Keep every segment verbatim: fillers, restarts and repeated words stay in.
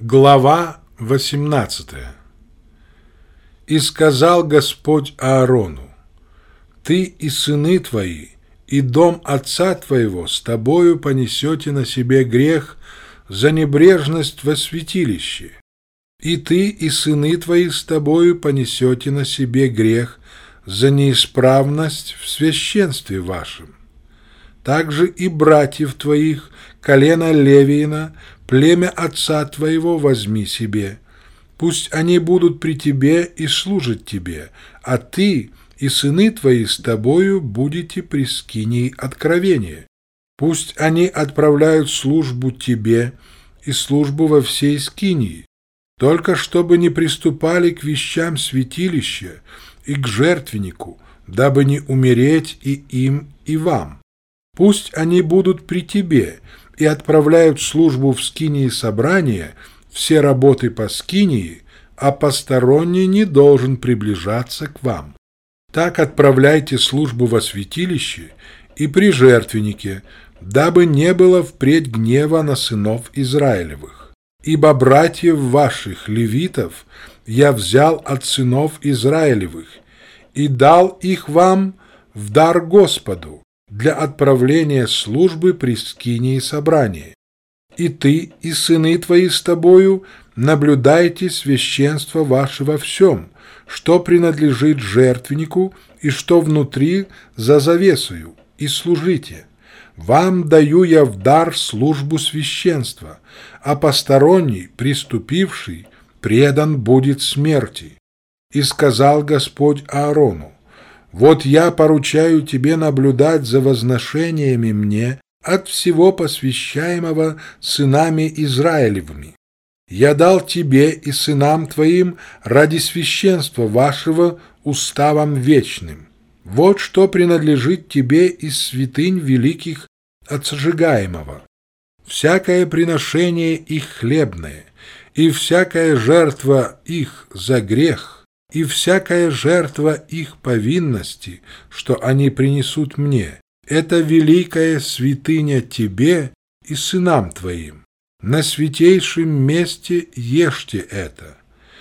Глава восемнадцатая. «И сказал Господь Аарону: Ты и сыны твои, и дом отца твоего с тобою понесете на себе грех за небрежность во святилище, и ты и сыны твои с тобою понесете на себе грех за неисправность в священстве вашем. Также и братьев твоих, колено Левиина, племя отца твоего возьми себе. Пусть они будут при тебе и служат тебе, а ты и сыны твои с тобою будете при скинии откровения. Пусть они отправляют службу тебе и службу во всей скинии, только чтобы не приступали к вещам святилища и к жертвеннику, дабы не умереть и им, и вам. Пусть они будут при тебе и отправляют службу в скинии собрания, все работы по скинии, а посторонний не должен приближаться к вам. Так отправляйте службу во святилище и при жертвеннике, дабы не было впредь гнева на сынов Израилевых. Ибо братьев ваших, левитов, я взял от сынов Израилевых и дал их вам в дар Господу для отправления службы при скинии собрания. И ты, и сыны твои с тобою наблюдайте священство ваше во всем, что принадлежит жертвеннику и что внутри за завесою, и служите. Вам даю я в дар службу священства, а посторонний, приступивший, предан будет смерти. И сказал Господь Аарону: Вот я поручаю тебе наблюдать за возношениями мне от всего посвящаемого сынами Израилевыми. Я дал тебе и сынам твоим ради священства вашего уставом вечным. Вот что принадлежит тебе из святынь великих от сожигаемого. Всякое приношение их хлебное, и всякая жертва их за грех, и всякая жертва их повинности, что они принесут мне, это великая святыня тебе и сынам твоим. На святейшем месте ешьте это.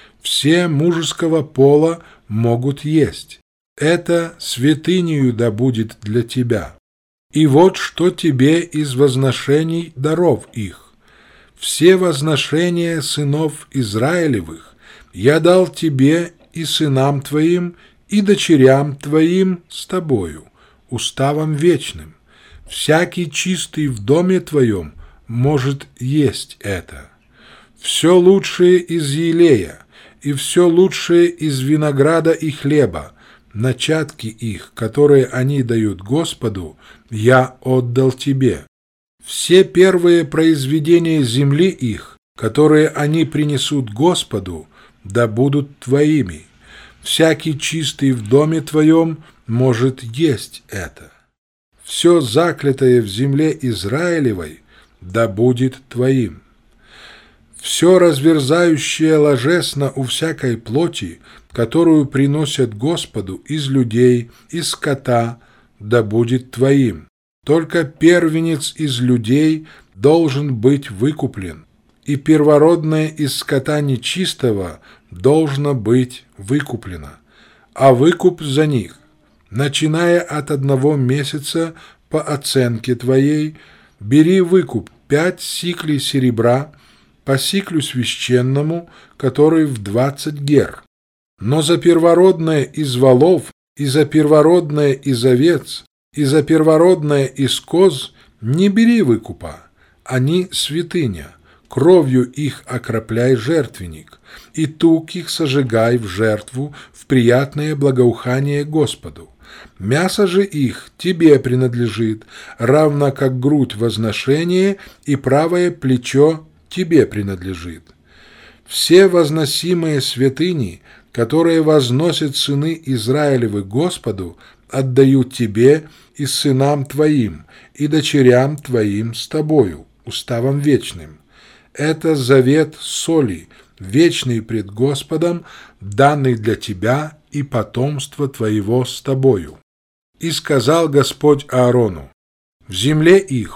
Все мужеского пола могут есть. Это святынею да будет для тебя. И вот что тебе из возношений даров их. Все возношения сынов Израилевых я дал тебе и сынам твоим, и дочерям твоим с тобою, уставом вечным. Всякий чистый в доме твоем может есть это. Все лучшее из елея, и все лучшее из винограда и хлеба, начатки их, которые они дают Господу, я отдал тебе. Все первые произведения земли их, которые они принесут Господу, да будут твоими. Всякий чистый в доме твоем может есть это. Все заклятое в земле Израилевой да будет твоим. Все разверзающее ложесно у всякой плоти, которую приносят Господу из людей, из скота, да будет твоим. Только первенец из людей должен быть выкуплен, и первородное из скота нечистого должно быть выкуплено, а выкуп за них, начиная от одного месяца по оценке твоей, бери выкуп пять сиклей серебра по сиклю священному, который в двадцать гер. Но за первородное из волов, и за первородное из овец, и за первородное из коз не бери выкупа, они святыня. Кровью их окропляй жертвенник, и тук их сожигай в жертву в приятное благоухание Господу. Мясо же их тебе принадлежит, равно как грудь возношения и правое плечо тебе принадлежит. Все возносимые святыни, которые возносят сыны Израилевы Господу, отдаю тебе и сынам твоим, и дочерям твоим с тобою, уставом вечным. Это завет соли, вечный пред Господом, данный для тебя и потомства твоего с тобою. И сказал Господь Аарону: в земле их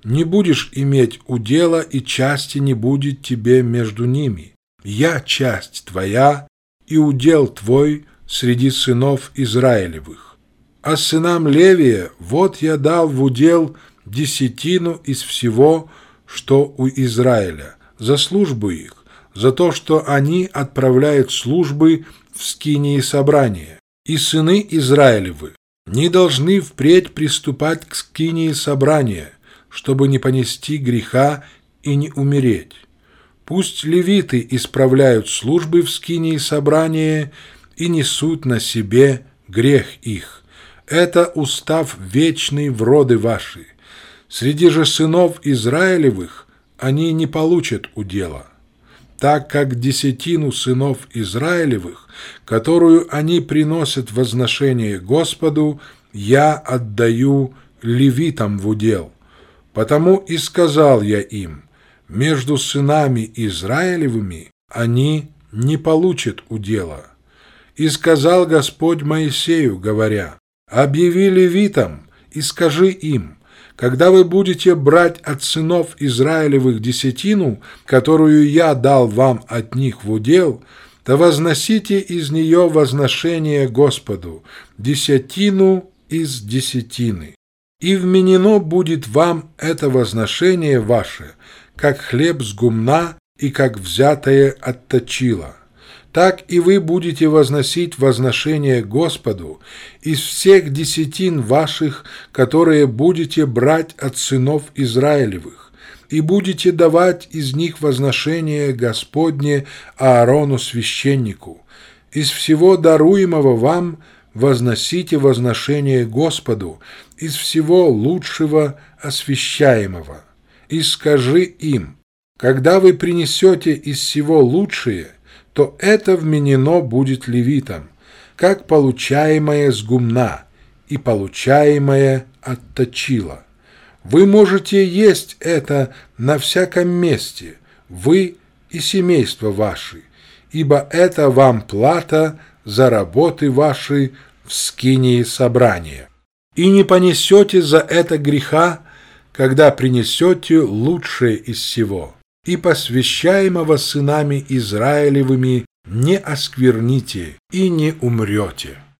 не будешь иметь удела, и части не будет тебе между ними. Я часть твоя, и удел твой среди сынов Израилевых. А сынам Левия вот я дал в удел десятину из всего, что у Израиля, за службу их, за то, что они отправляют службы в скинии собрания. И сыны Израилевы не должны впредь приступать к скинии собрания, чтобы не понести греха и не умереть. Пусть левиты исправляют службы в скинии собрания и несут на себе грех их. Это устав вечный в роды ваши. Среди же сынов Израилевых они не получат удела, так как десятину сынов Израилевых, которую они приносят в возношение Господу, я отдаю левитам в удел. Потому и сказал я им: между сынами Израилевыми они не получат удела. И сказал Господь Моисею, говоря: объяви левитам и скажи им: когда вы будете брать от сынов Израилевых десятину, которую я дал вам от них в удел, то возносите из нее возношение Господу, десятину из десятины. И вменено будет вам это возношение ваше, как хлеб с гумна и как взятое от точила. Так и вы будете возносить возношение Господу из всех десятин ваших, которые будете брать от сынов Израилевых, и будете давать из них возношение Господне Аарону священнику. Из всего даруемого вам возносите возношение Господу, из всего лучшего освящаемого. И скажи им: когда вы принесете из всего лучшее, то это вменено будет левитам, как получаемое с гумна и получаемое от точила. Вы можете есть это на всяком месте, вы и семейство ваши, ибо это вам плата за работы ваши в скинии собрания. И не понесете за это греха, когда принесете лучшее из всего. И посвящаемого сынами Израилевыми не оскверните и не умрете.